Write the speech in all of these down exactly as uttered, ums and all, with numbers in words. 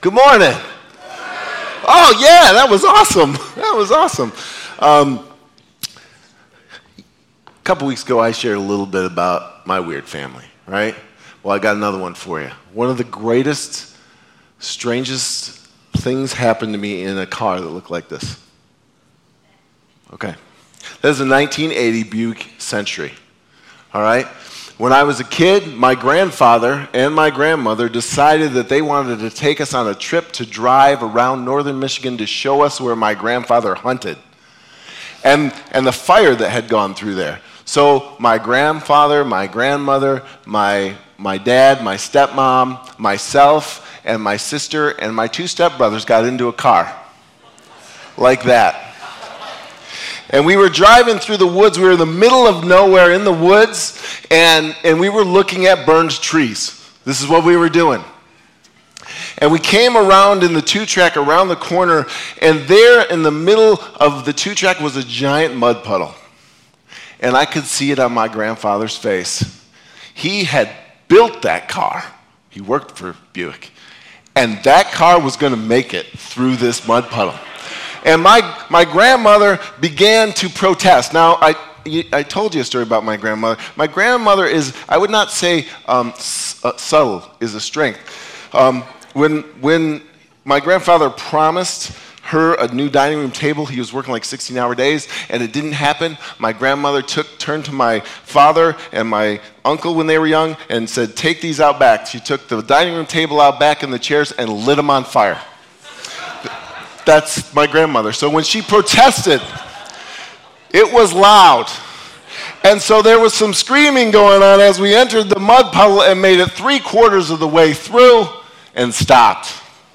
Good morning. Oh, yeah, that was awesome. That was awesome. Um, a couple weeks ago, I shared a little bit about my weird family, right? Well, I got another one for you. One of the greatest, strangest things happened to me in a car that looked like this. Okay. That is a nineteen eighty Buick Century, all right? When I was a kid, my grandfather and my grandmother decided that they wanted to take us on a trip to drive around northern Michigan to show us where my grandfather hunted and, and the fire that had gone through there. So my grandfather, my grandmother, my, my dad, my stepmom, myself, and my sister, and my two stepbrothers got into a car like that. And we were driving through the woods. We were in the middle of nowhere in the woods, and, and we were looking at burned trees. This is what we were doing. And we came around in the two-track around the corner, and there in the middle of the two-track was a giant mud puddle. And I could see it on my grandfather's face. He had built that car. He worked for Buick. And that car was going to make it through this mud puddle. And my, my grandmother began to protest. Now, I, I told you a story about my grandmother. My grandmother is, I would not say um, s- uh, subtle is a strength. Um, when, when my grandfather promised her a new dining room table, he was working like sixteen-hour days, and it didn't happen. My grandmother took turned to my father and my uncle when they were young and said, "Take these out back." She took the dining room table out back and the chairs and lit them on fire. That's my grandmother. So when she protested, it was loud. And so there was some screaming going on as we entered the mud puddle and made it three quarters of the way through and stopped.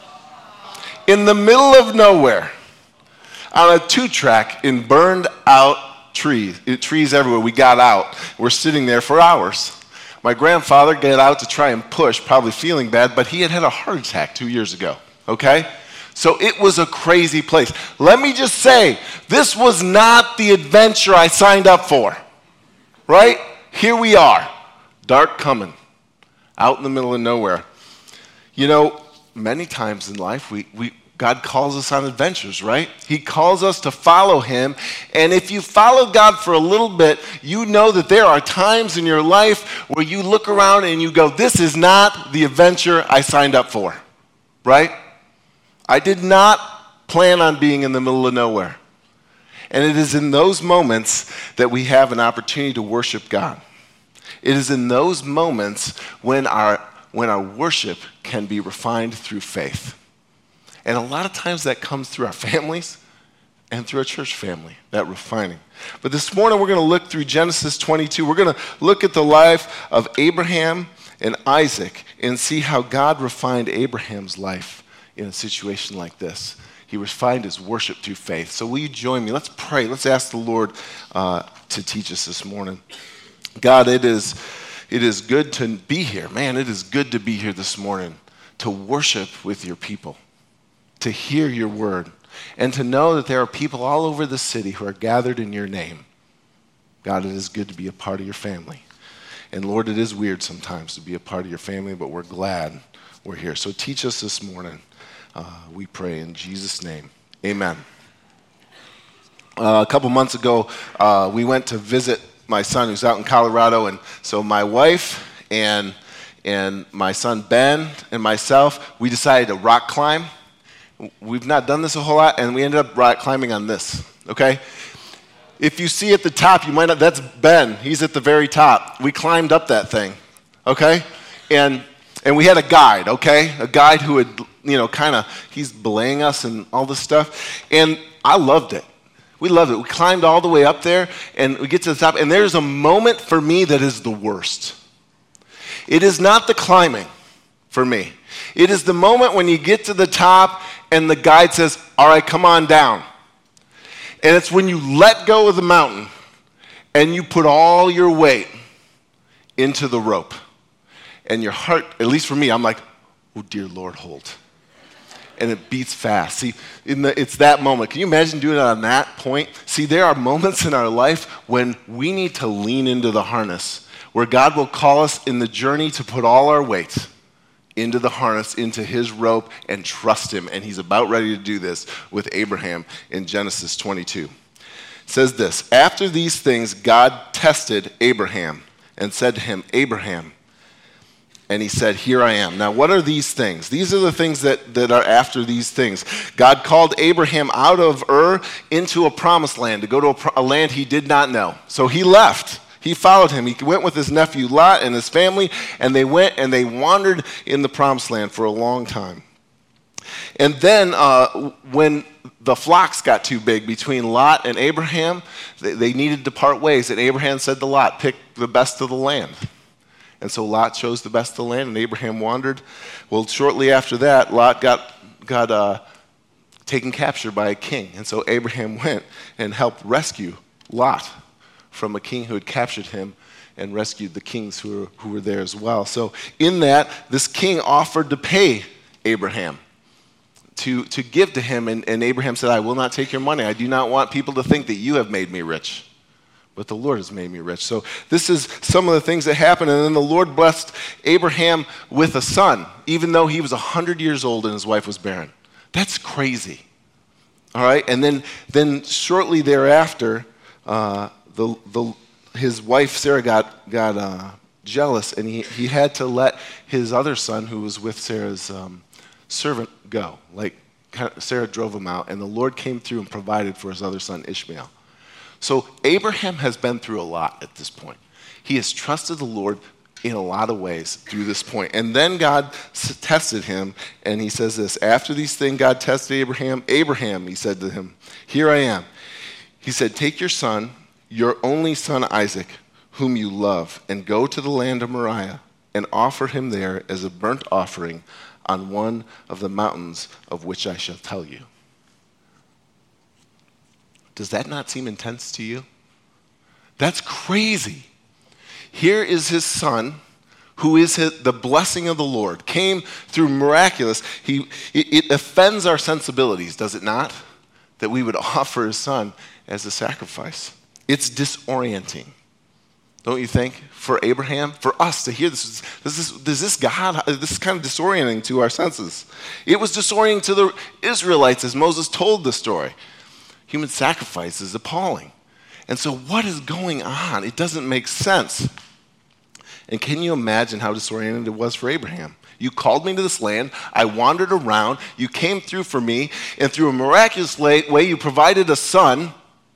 In the middle of nowhere, on a two-track in burned out trees, trees everywhere, we got out. We're sitting there for hours. My grandfather got out to try and push, probably feeling bad, but he had had a heart attack two years ago, okay? So it was a crazy place. Let me just say, this was not the adventure I signed up for, right? Here we are, dark coming, out in the middle of nowhere. You know, many times in life, we, we God calls us on adventures, right? He calls us to follow him. And if you follow God for a little bit, you know that there are times in your life where you look around and you go, this is not the adventure I signed up for, right? I did not plan on being in the middle of nowhere. And it is in those moments that we have an opportunity to worship God. It is in those moments when our, when our worship can be refined through faith. And a lot of times that comes through our families and through our church family, that refining. But this morning we're going to look through Genesis twenty-two. We're going to look at the life of Abraham and Isaac and see how God refined Abraham's life in a situation like this. He refined his worship through faith. So will you join me? Let's pray. Let's ask the Lord uh, to teach us this morning. God, it is, it is good to be here. Man, it is good to be here this morning to worship with your people, to hear your word, and to know that there are people all over the city who are gathered in your name. God, it is good to be a part of your family. And Lord, it is weird sometimes to be a part of your family, but we're glad we're here. So teach us this morning. Uh, we pray in Jesus' name. Amen. Uh, a couple months ago, uh, we went to visit my son who's out in Colorado. And so my wife and, and my son Ben and myself, we decided to rock climb. We've not done this a whole lot, and we ended up rock climbing on this, okay? If you see at the top, you might not, that's Ben. He's at the very top. We climbed up that thing, okay? And and we had a guide, okay? A guide who had, you know, kind of, he's belaying us and all this stuff. And I loved it. We loved it. We climbed all the way up there, and we get to the top, and there's a moment for me that is the worst. It is not the climbing for me. It is the moment when you get to the top, and the guide says, all right, come on down. And it's when you let go of the mountain, and you put all your weight into the rope. And your heart, at least for me, I'm like, oh, dear Lord, hold. And it beats fast. See, in the, it's that moment. Can you imagine doing it on that point? See, there are moments in our life when we need to lean into the harness, where God will call us in the journey to put all our weight into the harness, into his rope, and trust him. And he's about ready to do this with Abraham in Genesis twenty-two. It says this, after these things, God tested Abraham and said to him, Abraham. And he said, here I am. Now, what are these things? These are the things that, that are after these things. God called Abraham out of Ur into a promised land, to go to a, pro- a land he did not know. So he left. He followed him. He went with his nephew Lot and his family, and they went and they wandered in the promised land for a long time. And then uh, when the flocks got too big between Lot and Abraham, they, they needed to part ways. And Abraham said to Lot, pick the best of the land. And so Lot chose the best of the land, and Abraham wandered. Well, shortly after that, Lot got, got uh, taken capture by a king. And so Abraham went and helped rescue Lot from a king who had captured him and rescued the kings who were, who were there as well. So in that, this king offered to pay Abraham, to, to give to him. And, and Abraham said, I will not take your money. I do not want people to think that you have made me rich, but the Lord has made me rich. So this is some of the things that happened. And then the Lord blessed Abraham with a son, even though he was one hundred years old and his wife was barren. That's crazy. All right? And then, then shortly thereafter, uh, the, the, his wife Sarah got, got uh, jealous, and he, he had to let his other son, who was with Sarah's um, servant, go. Like, Sarah drove him out, and the Lord came through and provided for his other son, Ishmael. So Abraham has been through a lot at this point. He has trusted the Lord in a lot of ways through this point. And then God tested him, and he says this, after these things God tested Abraham, Abraham, he said to him, here I am. He said, take your son, your only son Isaac, whom you love, and go to the land of Moriah and offer him there as a burnt offering on one of the mountains of which I shall tell you. Does that not seem intense to you? That's crazy. Here is his son, who is his, the blessing of the Lord, came through miraculous. He, it, it offends our sensibilities, does it not? That we would offer his son as a sacrifice. It's disorienting, don't you think? For Abraham, for us to hear this, this is, this is God, this is kind of disorienting to our senses. It was disorienting to the Israelites as Moses told the story. Human sacrifice is appalling. And so what is going on? It doesn't make sense. And can you imagine how disoriented it was for Abraham? You called me to this land. I wandered around. You came through for me. And through a miraculous way, you provided a son.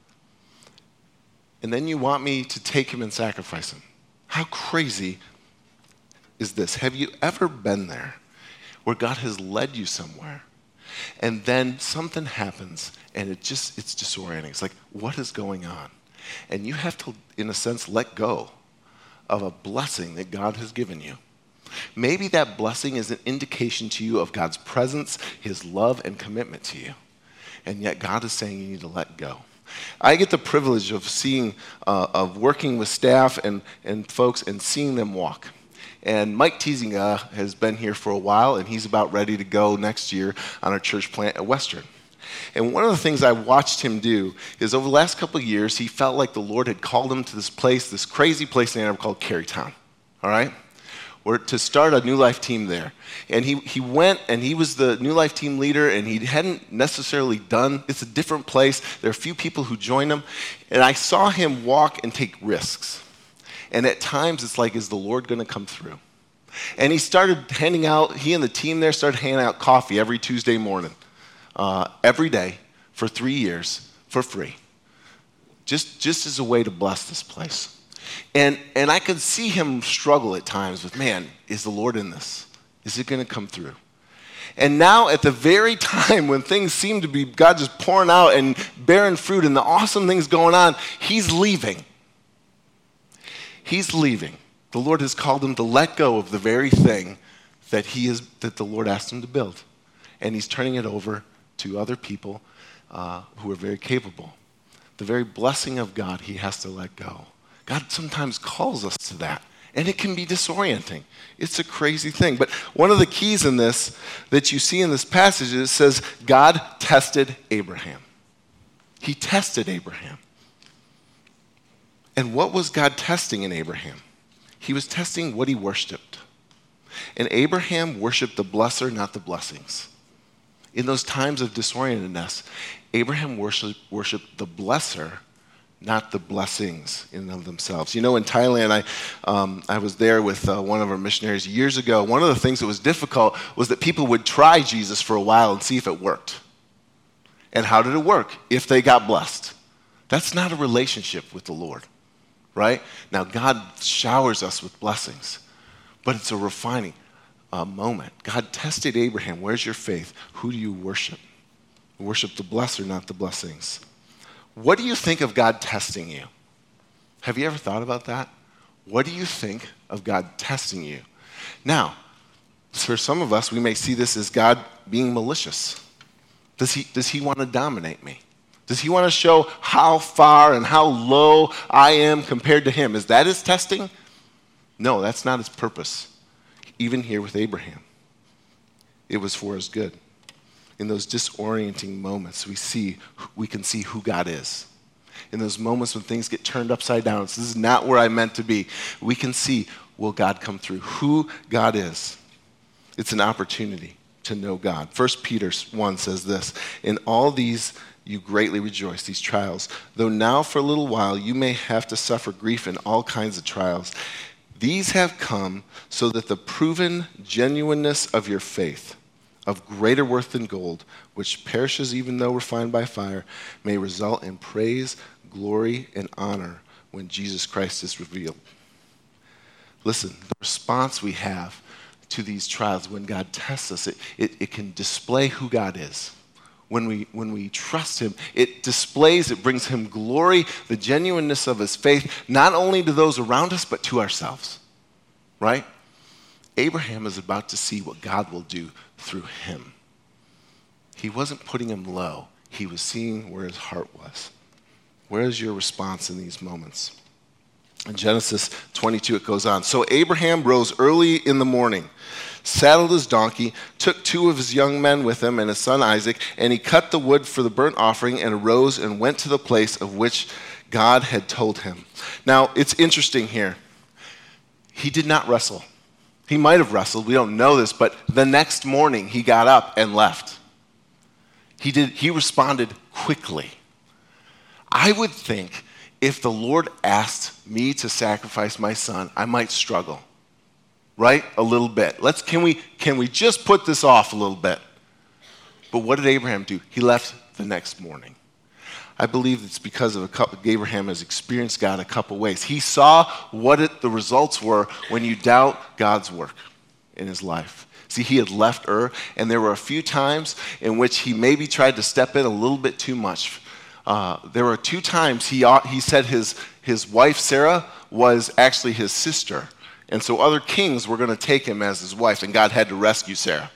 And then you want me to take him and sacrifice him. How crazy is this? Have you ever been there where God has led you somewhere, and then something happens and it just, it's disorienting? It's like, what is going on? And you have to, in a sense, let go of a blessing that God has given you. Maybe that blessing is an indication to you of God's presence, his love, and commitment to you. And yet God is saying you need to let go. I get the privilege of seeing, uh, of working with staff and, and folks and seeing them walk. And Mike Teasinga has been here for a while, and he's about ready to go next year on our church plant at Western. And one of the things I watched him do is over the last couple of years, he felt like the Lord had called him to this place, this crazy place in Ann Arbor called Carytown, all right? Or to start a New Life team there. And he, he went, and he was the New Life team leader, and he hadn't necessarily done, it's a different place. There are a few people who joined him, and I saw him walk and take risks. And at times, it's like, is the Lord going to come through? And he started handing out, he and the team there started handing out coffee every Tuesday morning, uh, every day for three years for free, just, just as a way to bless this place. And, and I could see him struggle at times with, man, is the Lord in this? Is it going to come through? And now at the very time when things seem to be, God just pouring out and bearing fruit and the awesome things going on, he's leaving. He's leaving. The Lord has called him to let go of the very thing that he is, that the Lord asked him to build. And he's turning it over to other people uh, who are very capable. The very blessing of God, he has to let go. God sometimes calls us to that, and it can be disorienting. It's a crazy thing. But one of the keys in this that you see in this passage is it says God tested Abraham. He tested Abraham. And what was God testing in Abraham? He was testing what he worshiped. And Abraham worshiped the blesser, not the blessings. In those times of disorientedness, Abraham worshiped, worshiped the blesser, not the blessings in and of themselves. You know, in Thailand, I, um, I was there with uh, one of our missionaries years ago. One of the things that was difficult was that people would try Jesus for a while and see if it worked. And how did it work? If they got blessed. That's not a relationship with the Lord, right? Now, God showers us with blessings, but it's a refining uh, moment. God tested Abraham. Where's your faith? Who do you worship? Worship the blesser, not the blessings. What do you think of God testing you? Have you ever thought about that? What do you think of God testing you? Now, for some of us, we may see this as God being malicious. Does he, does he want to dominate me? Does he want to show how far and how low I am compared to him? Is that his testing? No, that's not his purpose. Even here with Abraham, it was for his good. In those disorienting moments, we see, we can see who God is. In those moments when things get turned upside down, this is not where I meant to be, we can see, will God come through? Who God is. It's an opportunity to know God. First Peter one says this, in all these you greatly rejoice, these trials, though now for a little while you may have to suffer grief in all kinds of trials. These have come so that the proven genuineness of your faith, of greater worth than gold, which perishes even though refined by fire, may result in praise, glory, and honor when Jesus Christ is revealed. Listen, the response we have to these trials, when God tests us, it, it, it can display who God is. When we, when we trust him, it displays, it brings him glory, the genuineness of his faith, not only to those around us, but to ourselves, right? Abraham is about to see what God will do through him. He wasn't putting him low. He was seeing where his heart was. Where is your response in these moments? In Genesis twenty-two, it goes on. So Abraham rose early in the morning, saddled his donkey, took two of his young men with him and his son Isaac, and he cut the wood for the burnt offering and arose and went to the place of which God had told him. Now, it's interesting here. He did not wrestle. He might have wrestled, we don't know this, but the next morning he got up and left. He did. He responded quickly. I would think if the Lord asked me to sacrifice my son, I might struggle, right? A little bit. Let's, can we, can we just put this off a little bit? But what did Abraham do? He left the next morning. I believe it's because of a couple, Abraham has experienced God a couple ways. He saw what it, the results were when you doubt God's work in his life. See, he had left Ur, and there were a few times in which he maybe tried to step in a little bit too much. Uh, there were two times he, he said his, his wife, Sarah, was actually his sister. And so other kings were going to take him as his wife, and God had to rescue Sarah.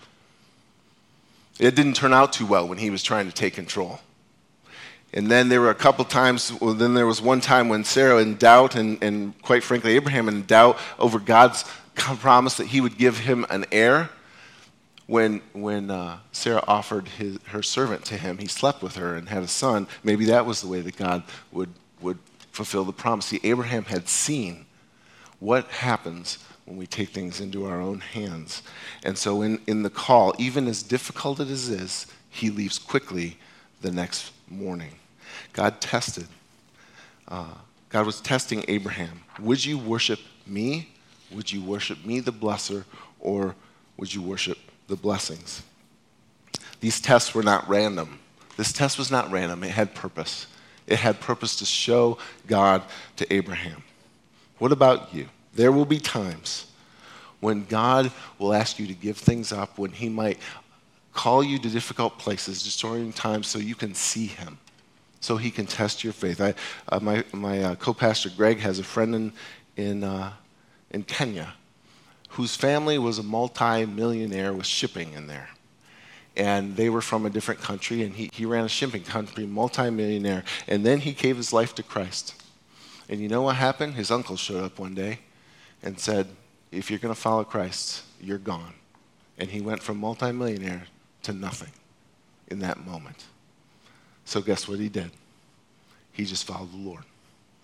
It didn't turn out too well when he was trying to take control. And then there were a couple times, well, then there was one time when Sarah in doubt, and, and quite frankly, Abraham in doubt over God's promise that he would give him an heir. When, when uh, Sarah offered his, her servant to him, he slept with her and had a son. Maybe that was the way that God would, would fulfill the promise. See, Abraham had seen what happens when we take things into our own hands. And so in, in the call, even as difficult as it is, he leaves quickly the next morning. God tested. Uh, God was testing Abraham. Would you worship me? Would you worship me, the blesser, or would you worship the blessings? These tests were not random. This test was not random. It had purpose. It had purpose to show God to Abraham. What about you? There will be times when God will ask you to give things up, when he might call you to difficult places, disorienting times, so you can see him, so he can test your faith. I, uh, my my uh, co-pastor Greg has a friend in in uh, in Kenya whose family was a multi-millionaire with shipping in there. And they were from a different country, and he, he ran a shipping company, multi-millionaire, and then he gave his life to Christ. And you know what happened? His uncle showed up one day and said, if you're going to follow Christ, you're gone. And he went from multi-millionaire to nothing in that moment. So guess what he did? He just followed the Lord.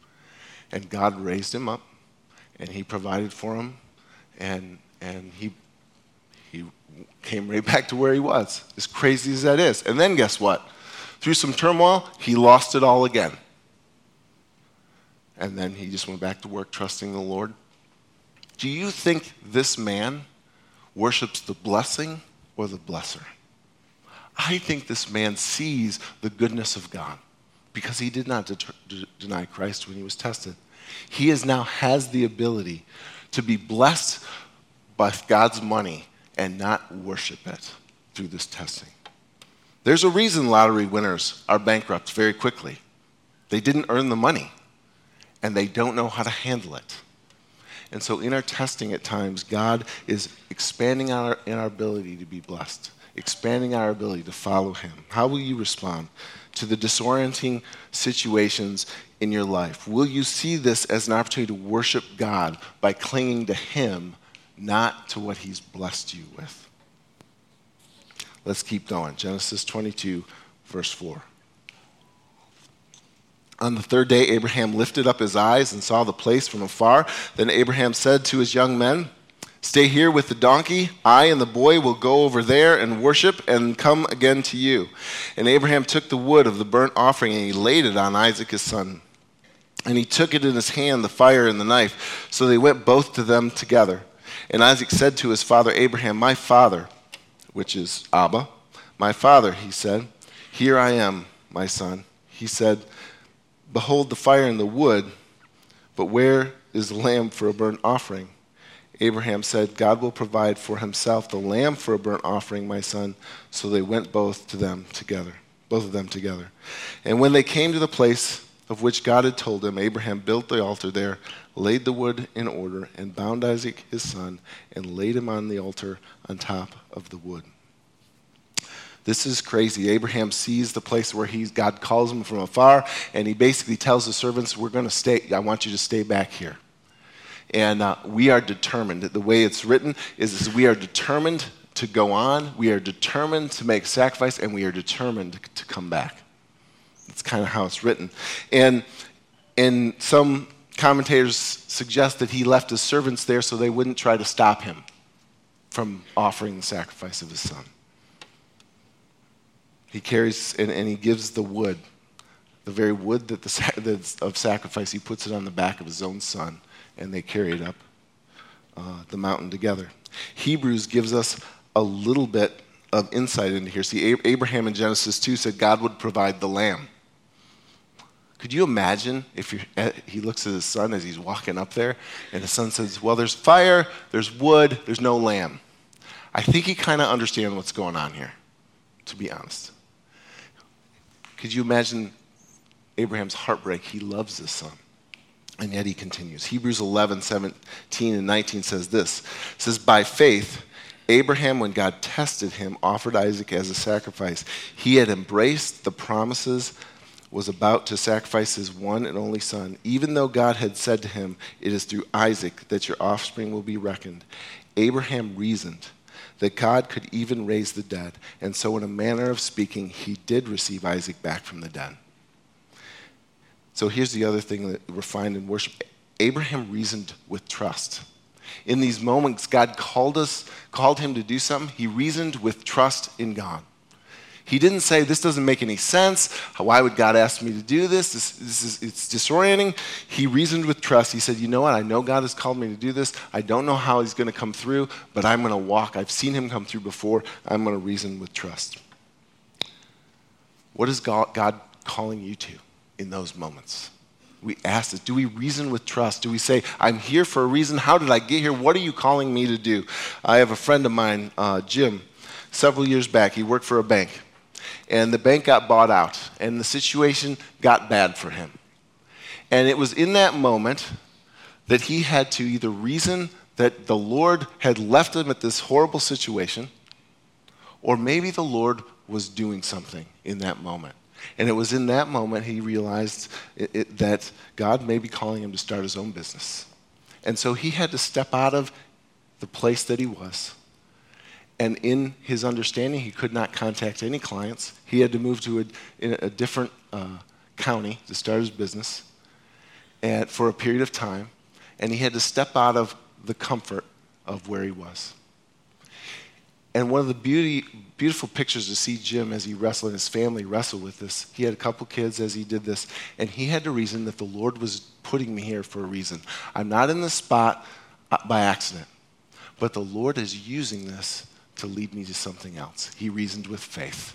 And God raised him up, and he provided for him, and and he came right back to where he was, as crazy as that is. And then guess what? Through some turmoil, he lost it all again. And then he just went back to work trusting the Lord. Do you think this man worships the blessing or the blesser? I think this man sees the goodness of God because he did not deter- d- deny Christ when he was tested. He is now has the ability to be blessed by God's money and not worship it through this testing. There's a reason lottery winners are bankrupt very quickly. They didn't earn the money, and they don't know how to handle it. And so in our testing at times, God is expanding our, in our ability to be blessed, expanding our ability to follow him. How will you respond to the disorienting situations in your life? Will you see this as an opportunity to worship God by clinging to him, not to what he's blessed you with? Let's keep going. Genesis twenty-two, verse four. On the third day, Abraham lifted up his eyes and saw the place from afar. Then Abraham said to his young men, "Stay here with the donkey. I and the boy will go over there and worship and come again to you." And Abraham took the wood of the burnt offering and he laid it on Isaac his son. And he took it in his hand, the fire and the knife. So they went both to them together. And Isaac said to his father Abraham, "My father," which is Abba. "My father," he said. "Here I am, my son." He said, "Behold the fire and the wood, but where is the lamb for a burnt offering?" Abraham said, "God will provide for himself the lamb for a burnt offering, my son." So they went both to them together, both of them together. And when they came to the place of which God had told him, Abraham built the altar there, laid the wood in order, and bound Isaac his son, and laid him on the altar on top of the wood. This is crazy. Abraham sees the place where he's, God calls him from afar, and he basically tells the servants, "We're going to stay, I want you to stay back here." And uh, we are determined. The way it's written is, is we are determined to go on, we are determined to make sacrifice, and we are determined to, to come back. That's kind of how it's written. And, and some commentators suggest that he left his servants there so they wouldn't try to stop him from offering the sacrifice of his son. He carries and, and he gives the wood, the very wood that the, that's of sacrifice, he puts it on the back of his own son, and they carry it up uh, the mountain together. Hebrews gives us a little bit of insight into here. See, Abraham in Genesis two said God would provide the lamb. Could you imagine if you're, he looks at his son as he's walking up there, and his son says, "Well, there's fire, there's wood, there's no lamb." I think he kind of understands what's going on here, to be honest. Could you imagine Abraham's heartbreak? He loves his son. And yet he continues. Hebrews eleven, seventeen, and nineteen says this. It says, "By faith, Abraham, when God tested him, offered Isaac as a sacrifice. He had embraced the promises, was about to sacrifice his one and only son, even though God had said to him, 'It is through Isaac that your offspring will be reckoned.' Abraham reasoned that God could even raise the dead, and so in a manner of speaking, he did receive Isaac back from the dead." So here's the other thing that we're finding in worship. Abraham reasoned with trust. In these moments, God called us, called him to do something. He reasoned with trust in God. He didn't say, "This doesn't make any sense. Why would God ask me to do this? This, this is, it's disorienting." He reasoned with trust. He said, "You know what? I know God has called me to do this. I don't know how he's going to come through, but I'm going to walk. I've seen him come through before. I'm going to reason with trust." What is God, God calling you to in those moments? We ask this. Do we reason with trust? Do we say, "I'm here for a reason. How did I get here? What are you calling me to do?" I have a friend of mine, uh, Jim, several years back. He worked for a bank. And the bank got bought out, and the situation got bad for him. And it was in that moment that he had to either reason that the Lord had left him at this horrible situation, or maybe the Lord was doing something in that moment. And it was in that moment he realized it, it, that God may be calling him to start his own business. And so he had to step out of the place that he was. And in his understanding, he could not contact any clients. He had to move to a, in a different uh, county to start his business and for a period of time. And he had to step out of the comfort of where he was. And one of the beauty, beautiful pictures to see Jim as he wrestled and his family wrestle with this. He had a couple kids as he did this, and he had to reason that the Lord was putting me here for a reason. I'm not in this spot by accident, but the Lord is using this to lead me to something else. He reasoned with faith.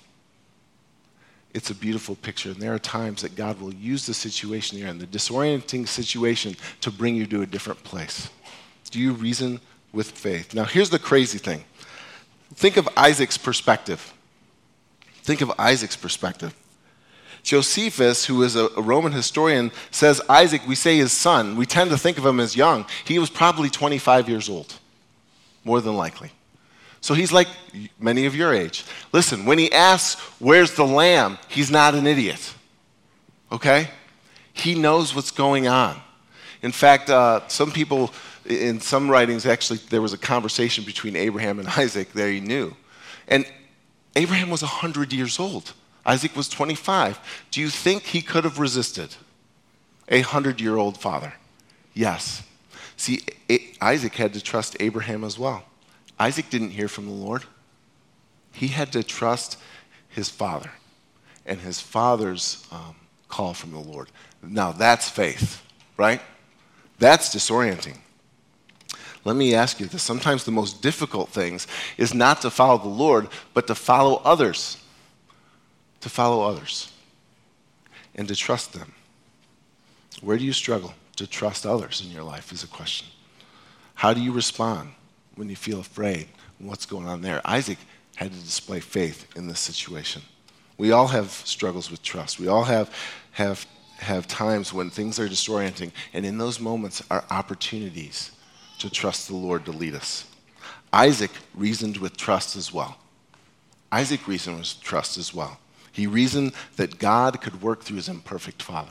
It's a beautiful picture, and there are times that God will use the situation you're in, the disorienting situation, to bring you to a different place. Do you reason with faith? Now, here's the crazy thing. Think of Isaac's perspective. Think of Isaac's perspective. Josephus, who is a, a Roman historian, says Isaac, we say his son. We tend to think of him as young. He was probably twenty-five years old, more than likely. So he's like many of your age. Listen, when he asks, where's the lamb? He's not an idiot, okay? He knows what's going on. In fact, uh, some people, in some writings, actually, there was a conversation between Abraham and Isaac there he knew. And Abraham was one hundred years old. Isaac was twenty-five. Do you think he could have resisted a one hundred-year-old father? Yes. See, Isaac had to trust Abraham as well. Isaac didn't hear from the Lord. He had to trust his father and his father's um, call from the Lord. Now, that's faith, right? That's disorienting. Let me ask you this. Sometimes the most difficult things is not to follow the Lord, but to follow others. To follow others and to trust them. Where do you struggle to trust others in your life is a question. How do you respond when you feel afraid? What's going on there? Isaac had to display faith in this situation. We all have struggles with trust. We all have, have, have times when things are disorienting, and in those moments are opportunities to trust the Lord to lead us. Isaac reasoned with trust as well. Isaac reasoned with trust as well. He reasoned that God could work through his imperfect father.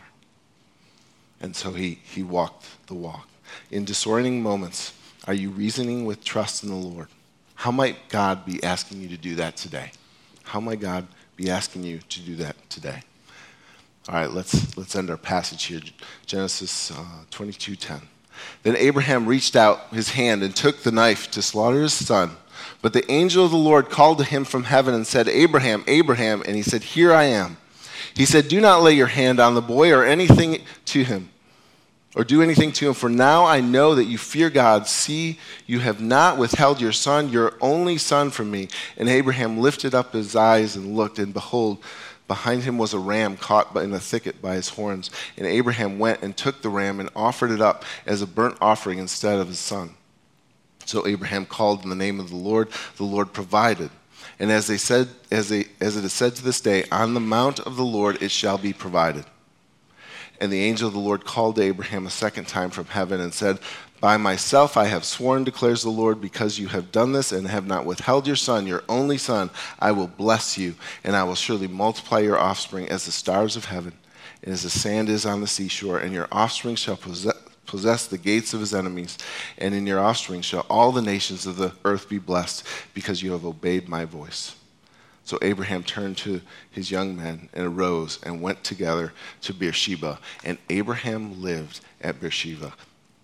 And so he, he walked the walk. In disorienting moments, are you reasoning with trust in the Lord? How might God be asking you to do that today? How might God be asking you to do that today? All right, let's, let's end our passage here. Genesis uh, twenty-two ten. Then Abraham reached out his hand and took the knife to slaughter his son. But the angel of the Lord called to him from heaven and said, Abraham, Abraham. And he said, here I am. He said, do not lay your hand on the boy or anything to him, or do anything to him, for now I know that you fear God. See, you have not withheld your son, your only son, from me. And Abraham lifted up his eyes and looked, and behold, behind him was a ram caught in a thicket by his horns. And Abraham went and took the ram and offered it up as a burnt offering instead of his son. So Abraham called in the name of the Lord. The Lord provided. And as they said, as they, as it is said to this day, on the mount of the Lord it shall be provided. And the angel of the Lord called to Abraham a second time from heaven and said, by myself I have sworn, declares the Lord, because you have done this and have not withheld your son, your only son, I will bless you, and I will surely multiply your offspring as the stars of heaven and as the sand is on the seashore, and your offspring shall possess, possess the gates of his enemies, and in your offspring shall all the nations of the earth be blessed, because you have obeyed my voice. So Abraham turned to his young men and arose and went together to Beersheba, and Abraham lived at Beersheba.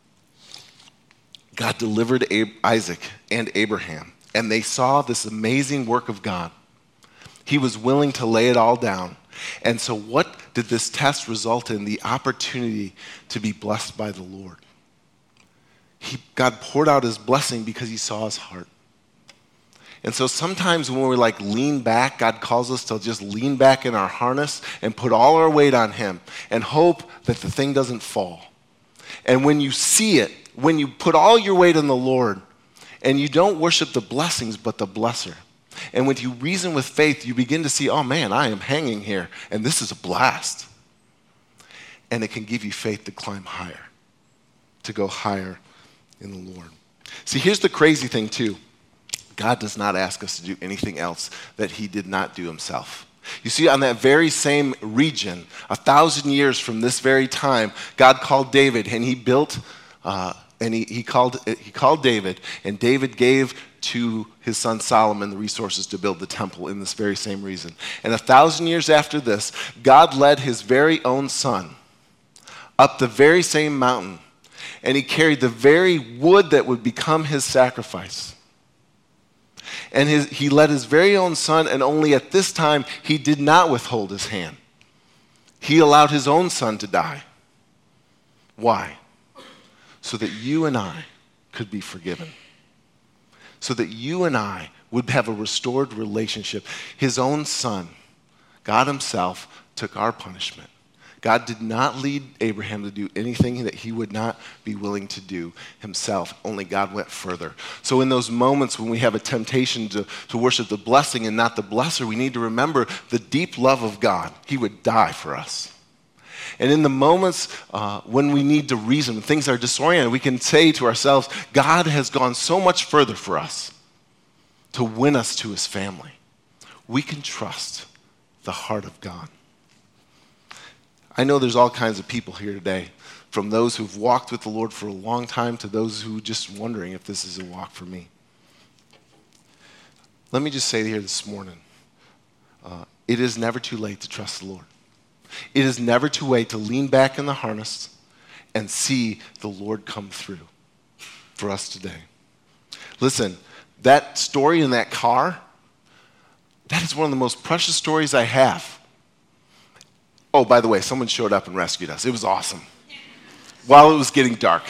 God delivered Isaac and Abraham, and they saw this amazing work of God. He was willing to lay it all down. And so what did this test result in? The opportunity to be blessed by the Lord. He, God poured out his blessing because he saw his heart. And so sometimes when we're like lean back, God calls us to just lean back in our harness and put all our weight on him and hope that the thing doesn't fall. And when you see it, when you put all your weight on the Lord and you don't worship the blessings but the blesser, and when you reason with faith, you begin to see, oh man, I am hanging here and this is a blast. And it can give you faith to climb higher, to go higher in the Lord. See, here's the crazy thing too. God does not ask us to do anything else that he did not do himself. You see, on that very same region, a thousand years from this very time, God called David, and he built, uh, and he, he called he called David, and David gave to his son Solomon the resources to build the temple in this very same region. And a thousand years after this, God led his very own son up the very same mountain, and he carried the very wood that would become his sacrifice. And his, he led his very own son, and only at this time he did not withhold his hand. He allowed his own son to die. Why? So that you and I could be forgiven. So that you and I would have a restored relationship. His own son, God himself, took our punishment. God did not lead Abraham to do anything that he would not be willing to do himself. Only God went further. So in those moments when we have a temptation to, to worship the blessing and not the blesser, we need to remember the deep love of God. He would die for us. And in the moments uh, when we need to reason, when things are disoriented, we can say to ourselves, God has gone so much further for us to win us to his family. We can trust the heart of God. I know there's all kinds of people here today, from those who've walked with the Lord for a long time to those who are just wondering if this is a walk for me. Let me just say here this morning, uh, it is never too late to trust the Lord. It is never too late to lean back in the harness and see the Lord come through for us today. Listen, that story in that car, that is one of the most precious stories I have. Oh, by the way, someone showed up and rescued us. It was awesome. While it was getting dark.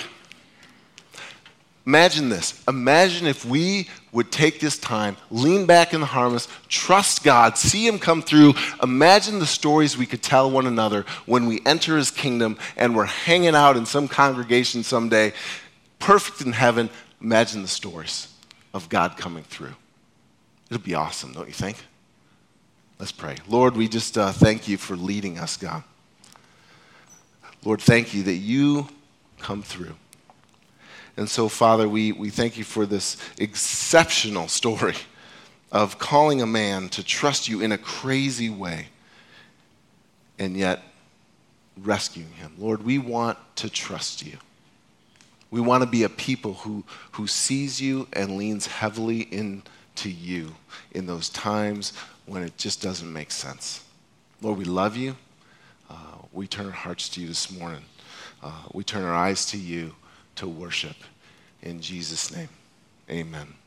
Imagine this. Imagine if we would take this time, lean back in the harness, trust God, see him come through. Imagine the stories we could tell one another when we enter his kingdom and we're hanging out in some congregation someday, perfect in heaven. Imagine the stories of God coming through. It'll be awesome, don't you think? Let's pray. Lord, we just uh, thank you for leading us, God. Lord, thank you that you come through. And so, Father, we, we thank you for this exceptional story of calling a man to trust you in a crazy way and yet rescuing him. Lord, we want to trust you. We want to be a people who, who sees you and leans heavily into you in those times when it just doesn't make sense. Lord, we love you. Uh, we turn our hearts to you this morning. Uh, we turn our eyes to you to worship. In Jesus' name, amen.